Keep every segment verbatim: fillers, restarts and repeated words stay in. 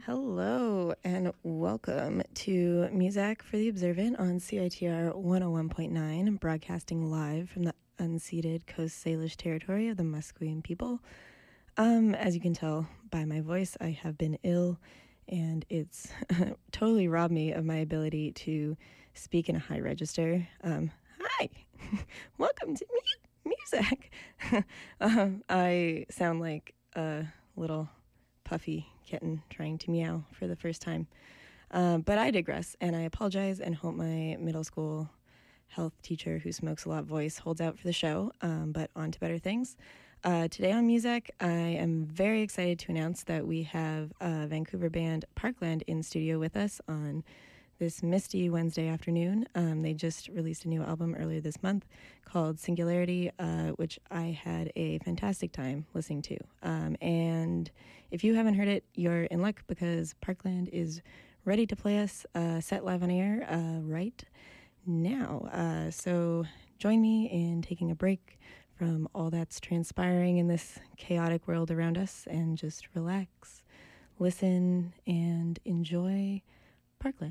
Hello and welcome to Muzak for the Observant on C I T R one oh one point nine, broadcasting live from the unceded Coast Salish territory of the Musqueam people. Um, as you can tell by my voice, I have been ill, and it's totally robbed me of my ability to speak in a high register. Um, hi, welcome to mu- Muzak. um, I sound like a little puffy kitten trying to meow for the first time. Uh, but I digress, and I apologize and hope my middle school health teacher who smokes a lot voice holds out for the show, um, but on to better things. Uh, today on Muzak, I am very excited to announce that we have a Vancouver band Parkland in studio with us on this misty Wednesday afternoon. Um, they just released a new album earlier this month called Singularity, uh, which I had a fantastic time listening to. Um, and if you haven't heard it, you're in luck because Parkland is ready to play us uh, set live on air uh, right now. Uh, so join me in taking a break from all that's transpiring in this chaotic world around us and just relax, listen, and enjoy Parkland.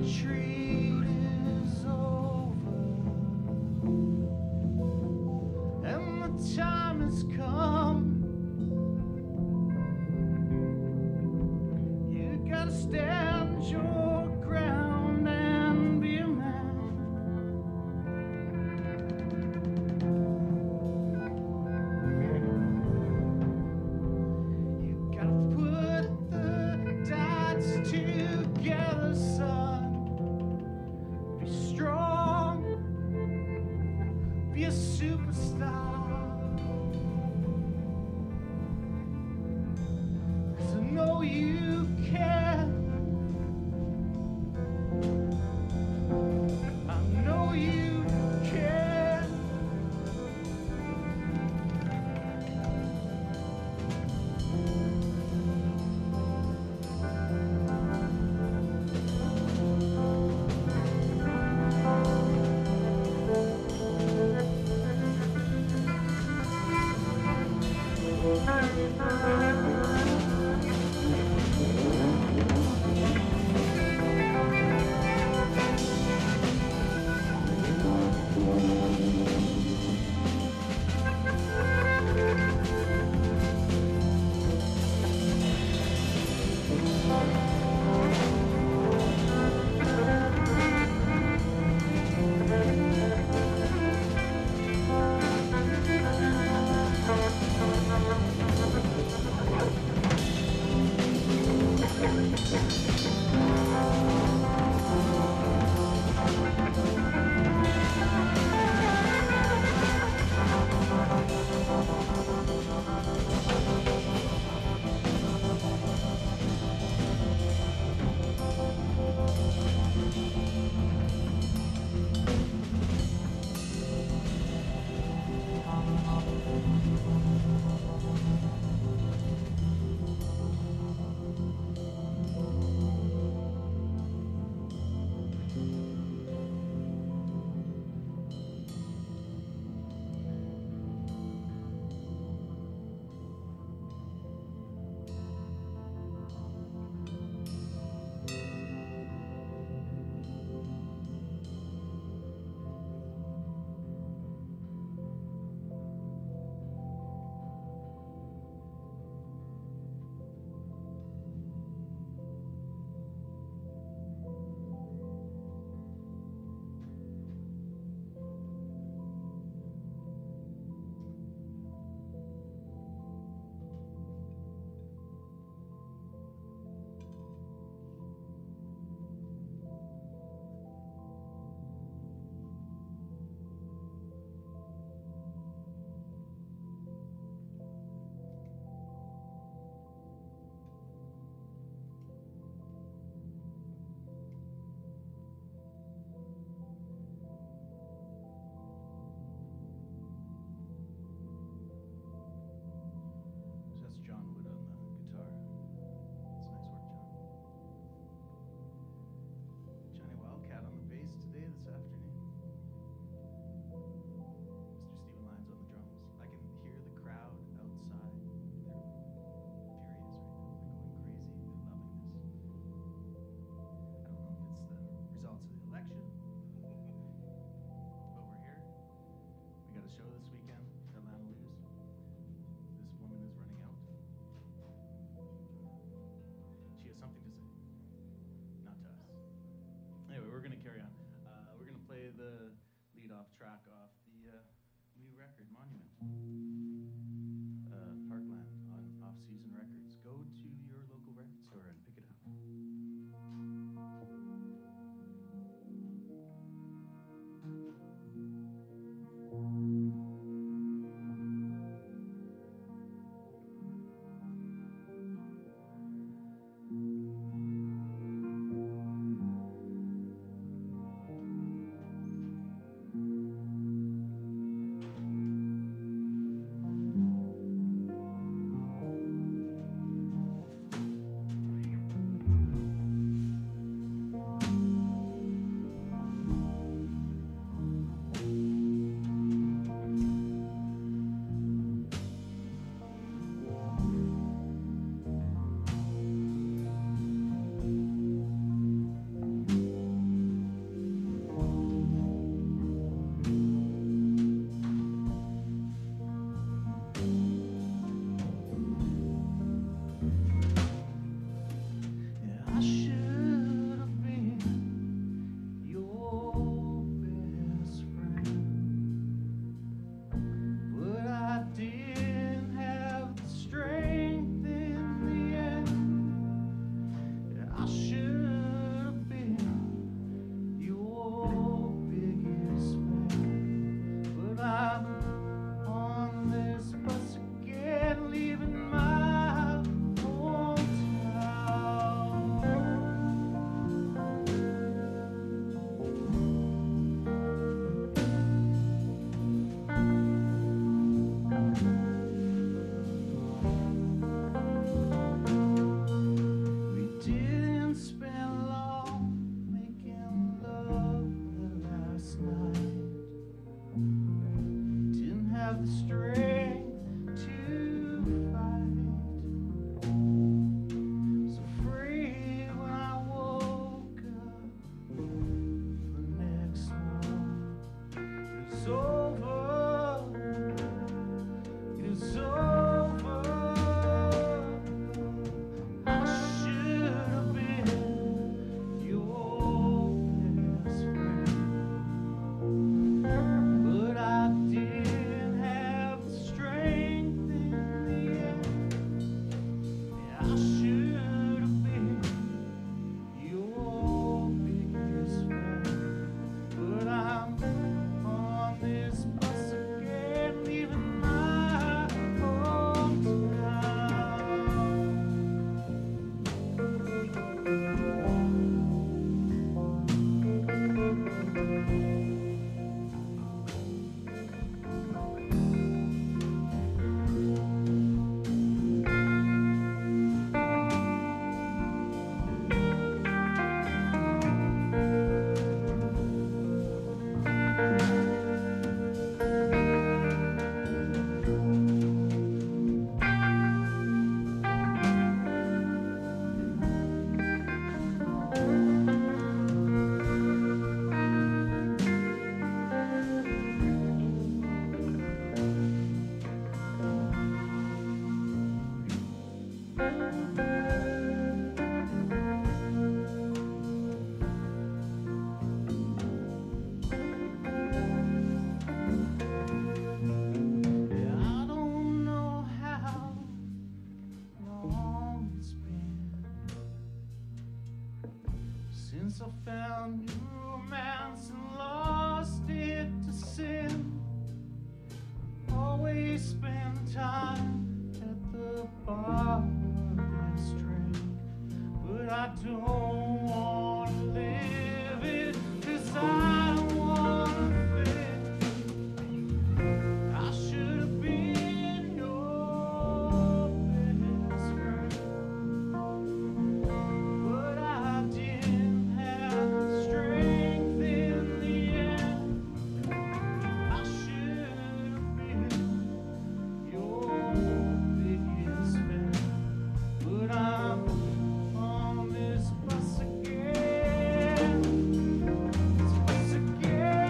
retreat is over, and the time has come. You gotta stand your ground and be a man. You gotta put the dots together, son. Be strong, be a superstar. 'Cause I know you can. I know you can. So that's John Wood on the guitar. That's nice work, John. Johnny Wildcat on the bass today, this afternoon. Mister Stephen Lyons on the drums. I can hear the crowd outside. They're furious right now. They're going crazy. They're loving this. I don't know if it's the results of the election, but we're here. We got a show this weekend at Lana Lou's. This woman is running out. She has something to say. Not to us. Anyway, we're going to carry on. Uh, we're going to play the lead-off track off the uh, new record, Monument. Uh, Parkland on Off-Season Records. Go to your local record store and pick it up. Since I found new romance and lost it to sin, always spend time at the bar of this drink. But I don't want to live it, 'cause I don't want to fit. I should have been your best friend, but I didn't have the strength in the end. I should have been your biggest fan, but I'm on this bus again, this bus again.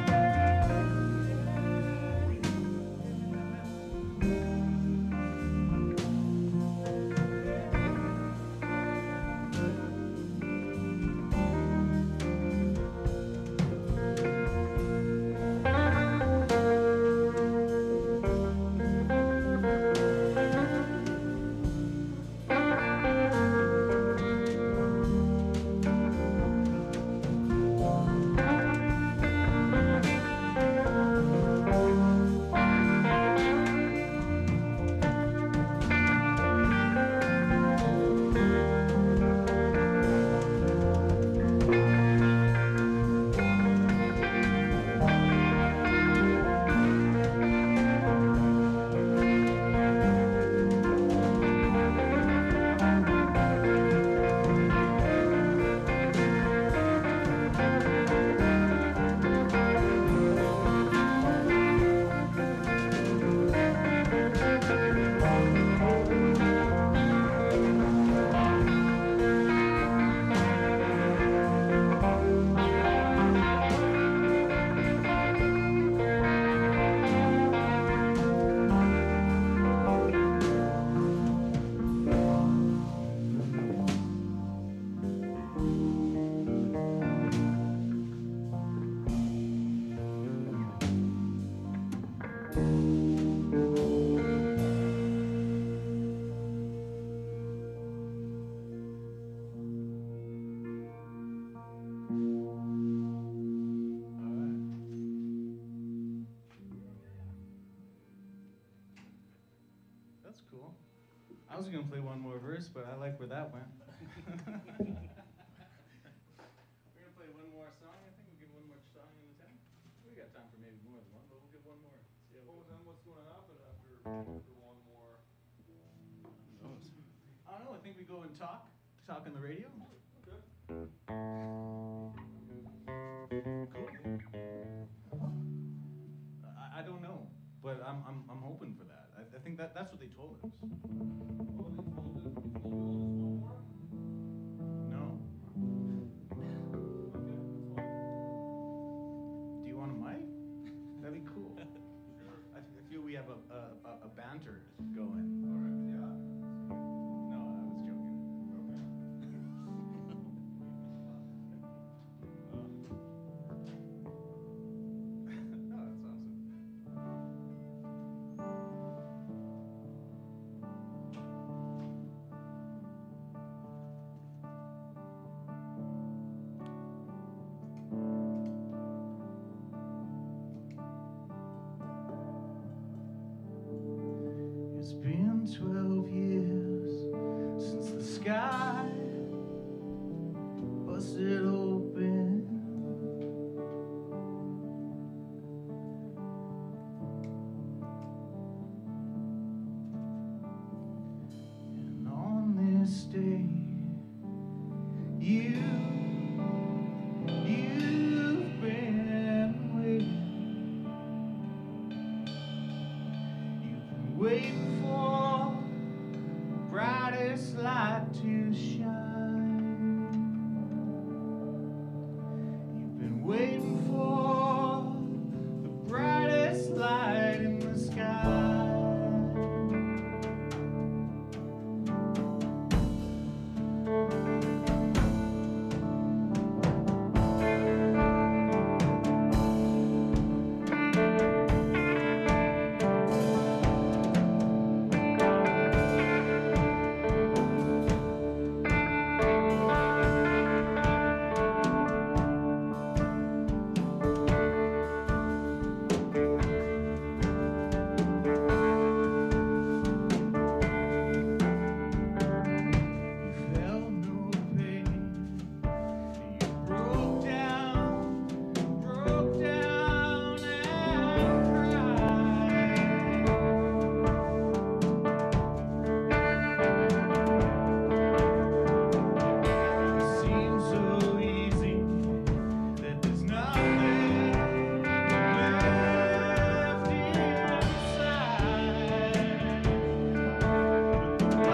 That's cool. I was gonna play one more verse, but I like where that went. We're gonna play one more song. I think we'll give one more song in the ten. We got time for maybe more than one, but we'll give one more. See how it goes. What's going to happen after, after one more? I don't know. I think we go and talk, talk on the radio. Okay. Cool. I, I don't know, but I'm I'm I'm hoping. think that that's what they told us. Oh, they told us, they told you all just one more? No. Okay, that's fine. Do you want a mic? That'd be cool. I, I feel we have a, a, a, a banter going. All right, yeah. No, I was joking. No, that's awesome. It's been twelve years since the sky busted open. And on this day, you, you've been waiting. You've been waiting for the brightest light to shine. You've been waiting for the brightest light in the sky. You felt no pain. You broke down, broke down and cried. It seems so easy that there's nothing left inside. But the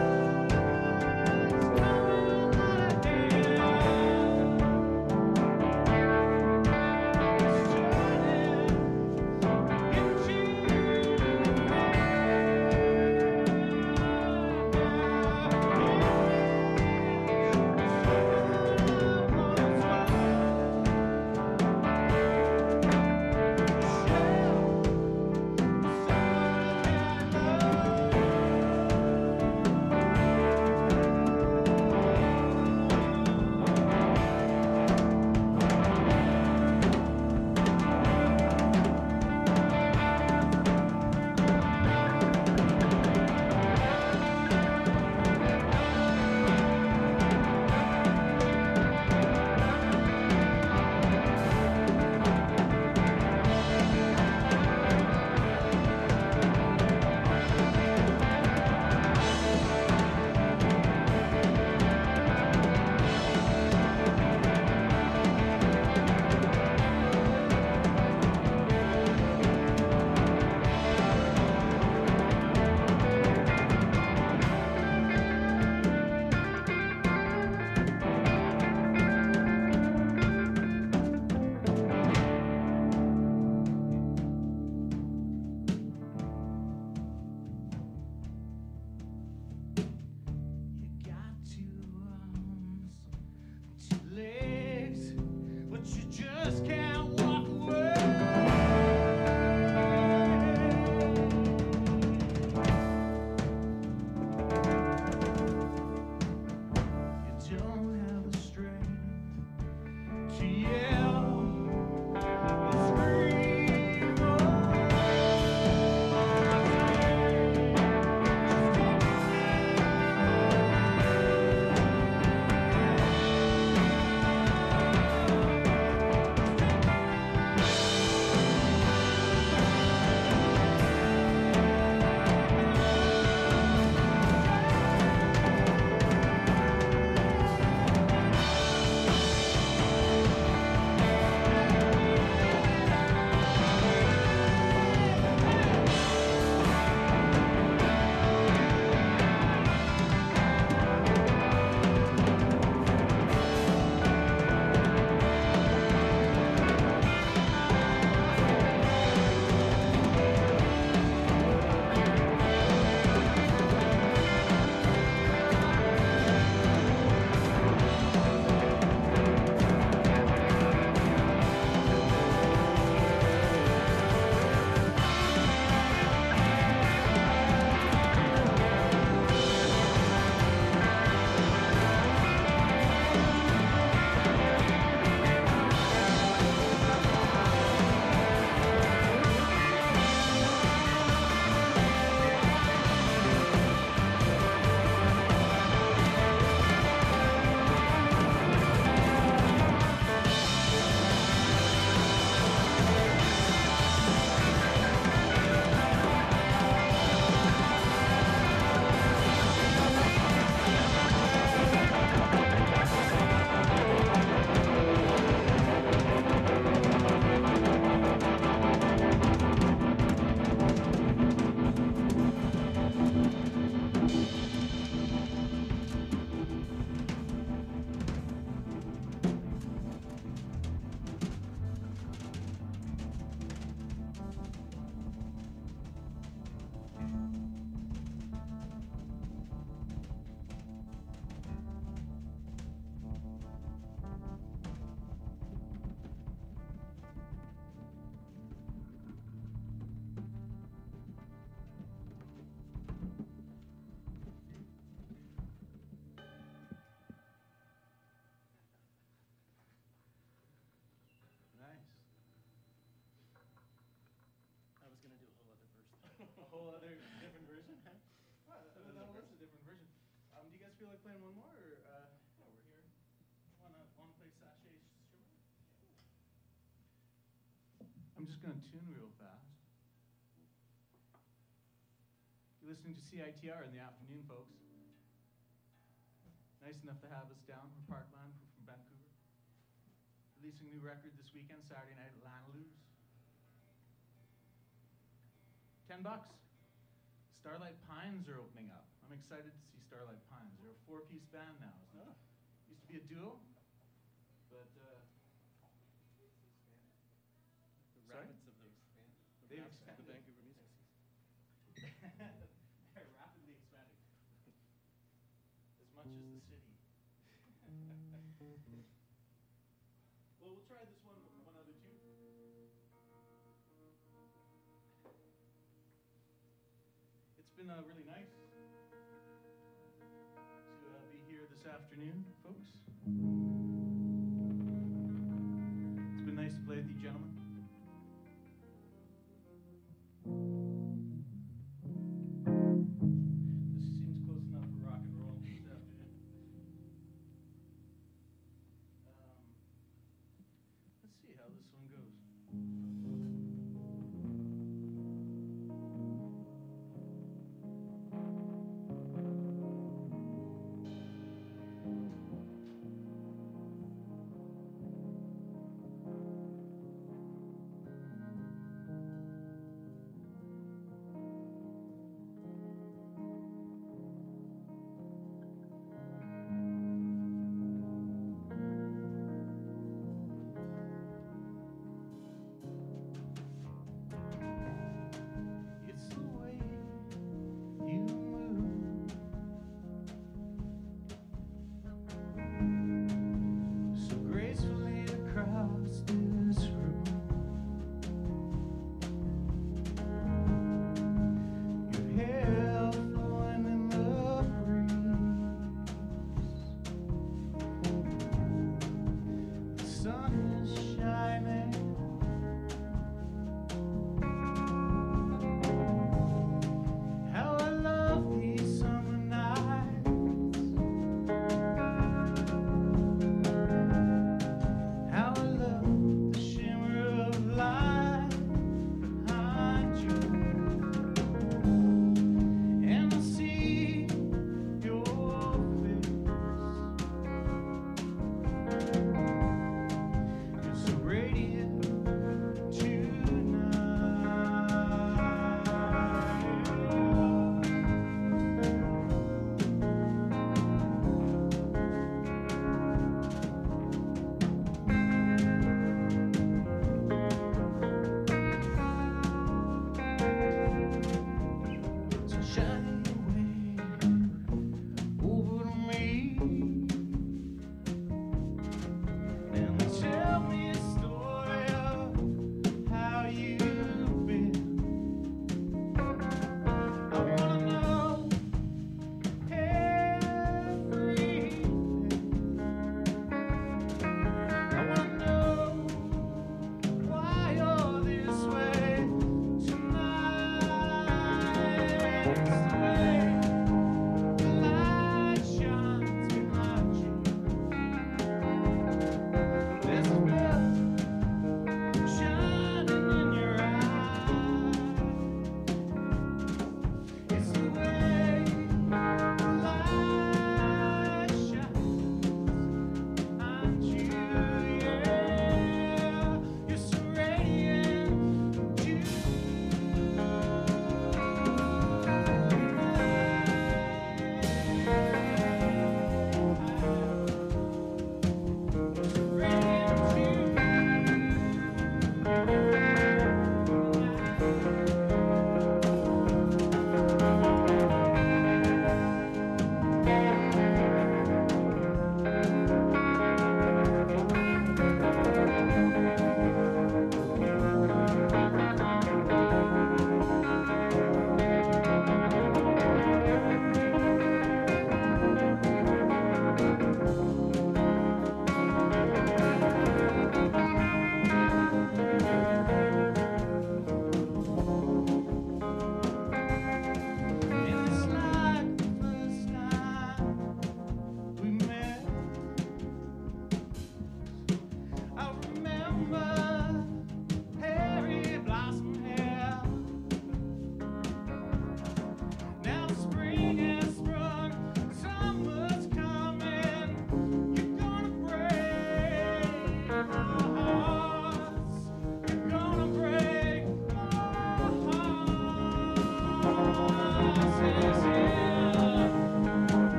You got two arms, two legs, but you just can't walk away. You don't have the strength to yell or scream or whole other different version. Well, that, that was a different version. Um, do you guys feel like playing one more, or uh, yeah, we're here. Wanna wanna play Sachet Shimmer? I'm just gonna tune real fast. You're listening to C I T R in the afternoon, folks. Nice enough to have us down from Parkland, from Vancouver. Releasing a new record this weekend, Saturday night at Lanaloo's. Ten bucks. Starlight Pines are opening up. I'm excited to see Starlight Pines. They're a four-piece band now. Isn't it? Used to be a duo, but uh, The Sorry? rapids of the expand. The They've rapids of the expanded. Vancouver music scene. they're rapidly expanding. As much as the city. Well, we'll try this one, one other tune. It's been uh, really nice to uh, be here this afternoon, folks. It's been nice to play with you, gentlemen. This seems close enough for rock and roll this afternoon. Um, let's see how this one goes.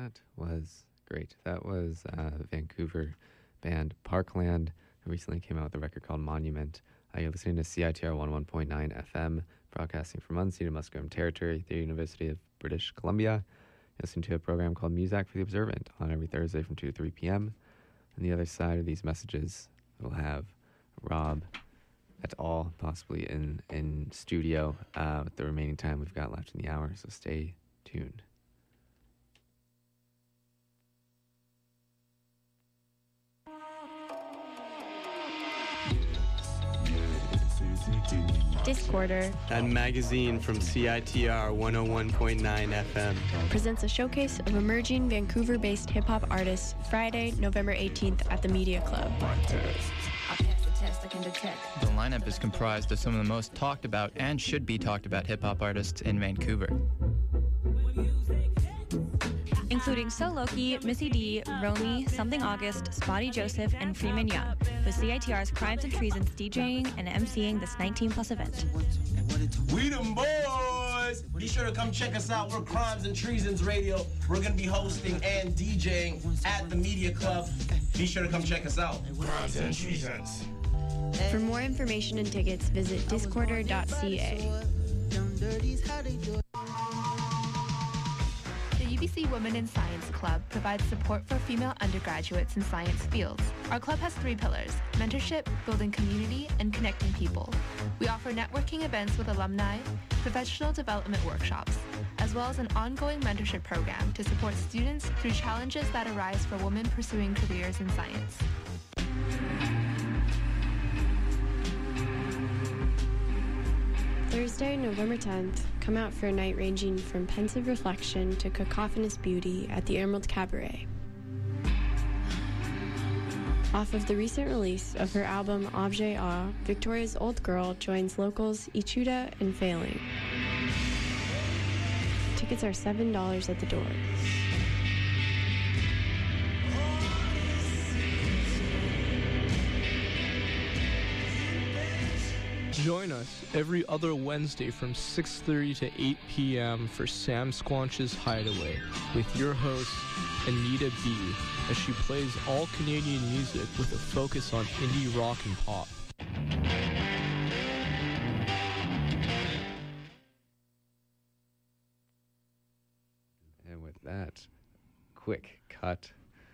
That was great. That was uh, Vancouver band Parkland, who recently came out with a record called Monument. Uh, you're listening to C I T R one oh one point nine F M, broadcasting from unceded Musqueam Territory, the University of British Columbia. You're listening to a program called Music for the Observant on every Thursday from two to three p.m. On the other side of these messages, we'll have Rob et al. Possibly in, in studio uh, with the remaining time we've got left in the hour, so stay tuned. Discorder, that magazine from C I T R one oh one point nine F M, presents a showcase of emerging Vancouver-based hip-hop artists Friday, November eighteenth at the Media Club. The lineup is comprised of some of the most talked about and should be talked about hip-hop artists in Vancouver, including So Loki, Missy D, Romy, Something August, Spotty Joseph, and Freeman Young, with C I T R's Crimes and Treasons DJing and emceeing this nineteen plus event. We them boys! Be sure to come check us out. We're Crimes and Treasons Radio. We're going to be hosting and DJing at the Media Club. Be sure to come check us out. Crimes and Treasons. For more information and tickets, visit discorder dot c a. The U B C Women in Science Club provides support for female undergraduates in science fields. Our club has three pillars: mentorship, building community, and connecting people. We offer networking events with alumni, professional development workshops, as well as an ongoing mentorship program to support students through challenges that arise for women pursuing careers in science. Thursday, November tenth, come out for a night ranging from pensive reflection to cacophonous beauty at the Emerald Cabaret. Off of the recent release of her album Objet A, Victoria's Old Girl joins locals Ichuda and Failing. Tickets are seven dollars at the door. Join us every other Wednesday from six thirty to eight p.m. for Sam Squanch's Hideaway with your host, Anita B., as she plays all Canadian music with a focus on indie rock and pop. And with that quick cut,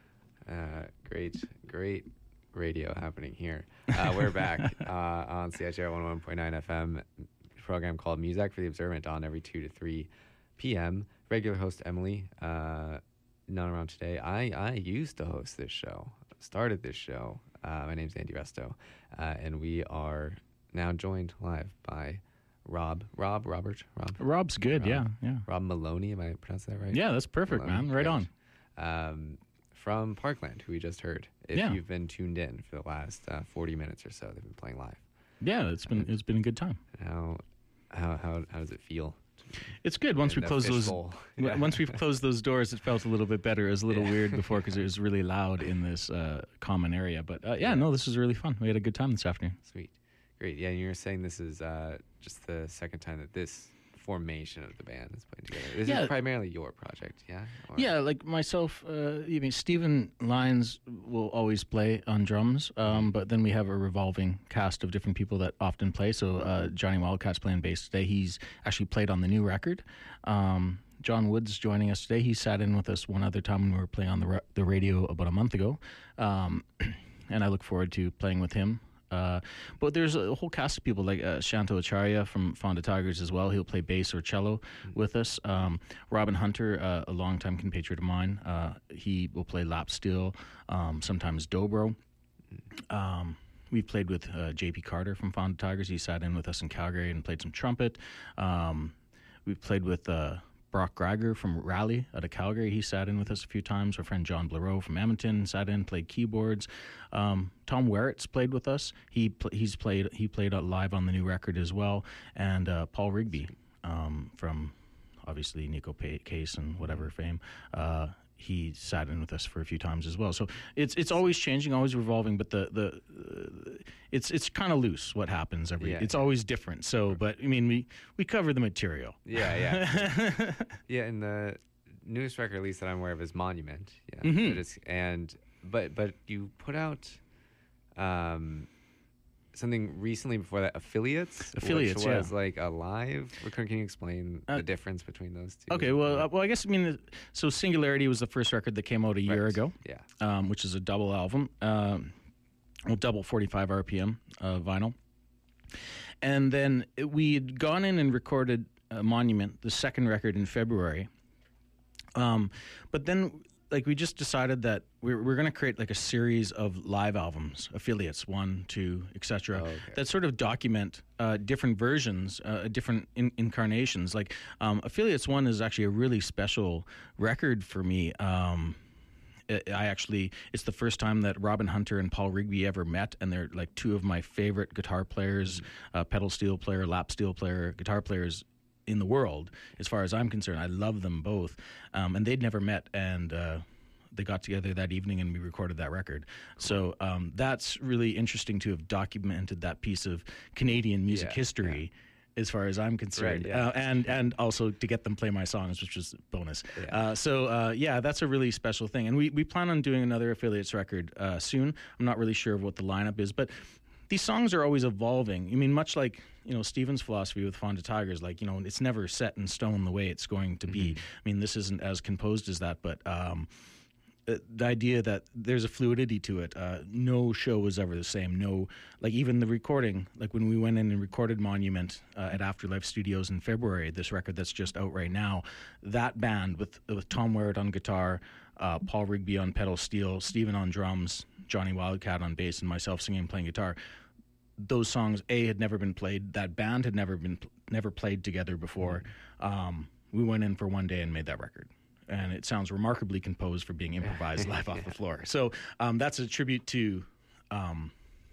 uh, great, great radio happening here. Uh, we're back uh, on C I T R one oh one point nine F M, program called Music for the Observant on every two to three p.m. Regular host Emily, uh, not around today. I, I used to host this show, started this show. Uh, my name's Andy Resto, uh, and we are now joined live by Rob. Rob, Robert, Rob. Rob's good, Rob, yeah, yeah. Rob Maloney, am I pronouncing that right? Yeah, that's perfect, Maloney, man. Right great. on. Um, from Parkland, who we just heard. If Yeah. you've been tuned in for the last uh, forty minutes or so, they've been playing live. Yeah, it's been it's been a good time. How how how, how does it feel? It's good. Once we An close those, official- w- Yeah. once we've closed those doors, it felt a little bit better. It was a little Yeah. weird before because it was really loud in this uh, common area. But uh, yeah, no, this was really fun. We had a good time this afternoon. Sweet, great. Yeah, and you were saying this is uh, just the second time that this formation of the band is playing together. This Yeah. is primarily your project, yeah? Or- Yeah, like myself, uh, I mean, Stephen Lyons will always play on drums, um, but then we have a revolving cast of different people that often play. So uh, Johnny Wildcat's playing bass today. He's actually played on the new record. Um, John Wood's joining us today. He sat in with us one other time when we were playing on the, ra- the radio about a month ago, um, and I look forward to playing with him. Uh, but there's a whole cast of people like uh, Shanto Acharya from Fonda Tigers as well. He'll play bass or cello with us. Um, Robin Hunter, uh, a longtime compatriot of mine, uh, he will play lap steel, um, sometimes dobro. Um, we've played with uh, J P Carter from Fonda Tigers. He sat in with us in Calgary and played some trumpet. Um, we've played with uh, Brock Greiger from Raleigh out of Calgary. He sat in with us a few times. Our friend John Blareau from Edmonton sat in, played keyboards. Um, Tom Werritz played with us. He pl- he's played he played uh, live on the new record as well. And uh, Paul Rigby um, from obviously Nico pa- Case and whatever fame. Uh, he sat in with us for a few times as well. So it's it's always changing, always revolving. But the the uh, it's it's kind of loose what happens every. Yeah. It's always different. So, but I mean, we we cover the material. Yeah, yeah. Yeah, and the newest record release that I'm aware of is Monument. Yeah, Mhm. but it's, and but but you put out um, something recently before that, Affiliates. Affiliates, which was yeah. like a live record. Can you explain Uh, the difference between those two? Okay, well, uh, well, I guess I mean, so Singularity was the first record that came out a year Right. ago. Yeah. um, which is a double album, um, well, double forty-five R P M uh, vinyl. And then it- we had gone in and recorded uh, Monument, the second record, in February. Um, but then, like, we just decided that we're, we're going to create like a series of live albums, Affiliates, one, two, et cetera, Oh, okay. that sort of document uh, different versions, uh, different in- incarnations. Like, um, Affiliates one is actually a really special record for me. Um, I I actually, it's the first time that Robin Hunter and Paul Rigby ever met, and they're like two of my favorite guitar players, uh, pedal steel player, lap steel player, guitar players in the world, as far as I'm concerned. I love them both. Um, and they'd never met, and uh, they got together that evening and we recorded that record. So um, that's really interesting to have documented that piece of Canadian music Yeah, history. As far as I'm concerned, Right, yeah. uh, and and also to get them play my songs, which was bonus. Yeah. Uh, so uh, yeah, that's a really special thing, and we, we plan on doing another Affiliates record uh, soon. I'm not really sure of what the lineup is, but these songs are always evolving. I mean, much like you know Stephen's philosophy with Fonda Tigers, like you know it's never set in stone the way it's going to be. I mean, this isn't as composed as that, but. Um, Uh, the idea that there's a fluidity to it. Uh, no show was ever the same. No, like even the recording, like when we went in and recorded Monument uh, at Afterlife Studios in February, this record that's just out right now, that band with with Tom Werrett on guitar, uh, Paul Rigby on pedal steel, Stephen on drums, Johnny Wildcat on bass, and myself singing and playing guitar. Those songs, A, had never been played. That band had never been never played together before. Um, we went in for one day and made that record. And it sounds remarkably composed for being improvised live off the floor. So um, that's a tribute to um,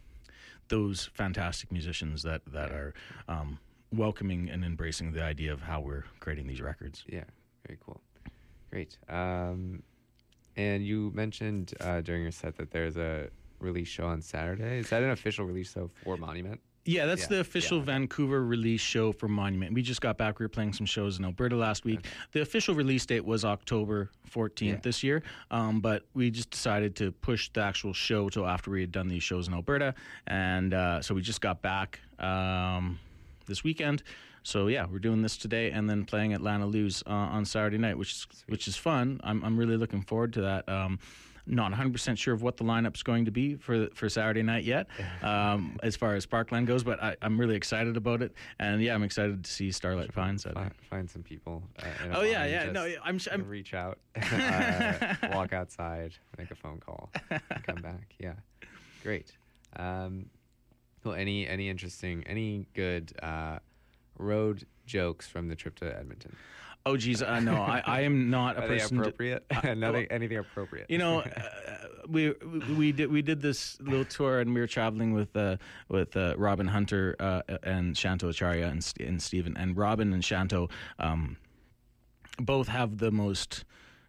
those fantastic musicians that, that are um, welcoming and embracing the idea of how we're creating these records. Yeah, very cool. Great. Um, and you mentioned uh, during your set that there's a release show on Saturday. Is that an official release show for Monument? Yeah, that's Yeah, the official yeah. Vancouver release show for Monument. We just got back. We were playing some shows in Alberta last week. The official release date was October fourteenth Yeah. this year, um, but we just decided to push the actual show till after we had done these shows in Alberta. And uh, so we just got back um, this weekend. So yeah, we're doing this today and then playing at Lana Lou's uh, on Saturday night, which is, which is fun. I'm, I'm really looking forward to that. Um, Not one hundred percent sure of what the lineup's going to be for for Saturday night yet, um, as far as Sparkland goes, but I, I'm really excited about it. And yeah, I'm excited to see Starlight Pine Saturday. Find, find some people. Uh, in a Oh, yeah, line, yeah, just no, I'm- I'm- reach out, uh, walk outside, make a phone call, and come back. Yeah, great. Um, well, any any interesting, any good uh, road jokes from the trip to Edmonton? Oh, geez, uh, no, I, I am not a Are they person. to- appropriate? Uh, Nothing, anything appropriate? You know, uh, we we did we did this little tour, and we were traveling with uh, with uh, Robin Hunter uh, and Shanto Acharya and, St- and Stephen. And Robin and Shanto um, both have the most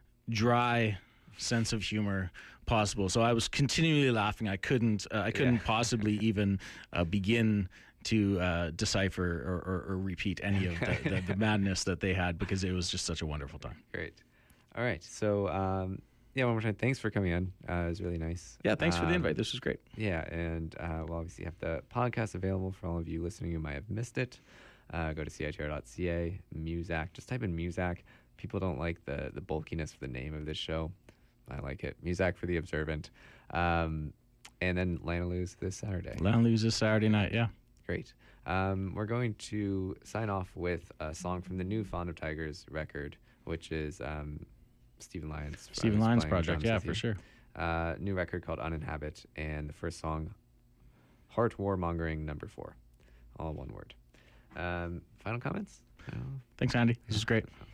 dry sense of humor possible. So I was continually laughing. I couldn't uh, I couldn't Yeah. possibly even uh, begin to uh, decipher or, or, or repeat any of the, the, the madness that they had, because it was just such a wonderful time. Great. All right. So, um, yeah, one more time, thanks for coming on. Uh, it was really nice. Yeah, thanks for the Um, invite. This was great. Yeah, and uh, we'll obviously have the podcast available for all of you listening who might have missed it. Uh, go to C I T R dot C A, Muzak. Just type in Muzak. People don't like the, the bulkiness of the name of this show. I like it. Muzak for the Observant. Um, and then Lana Lou's this Saturday. Lana Lou's this Saturday night, yeah. Great. Um, we're going to sign off with a song from the new Fond of Tigers record, which is um, Stephen Lyons. Stephen who's Lyons playing project, drums yeah, with for you. sure. Uh, new record called Uninhabit, and the first song, Heart Warmongering Number Four, all one word. Um, final comments? No? Thanks, Andy. This is great.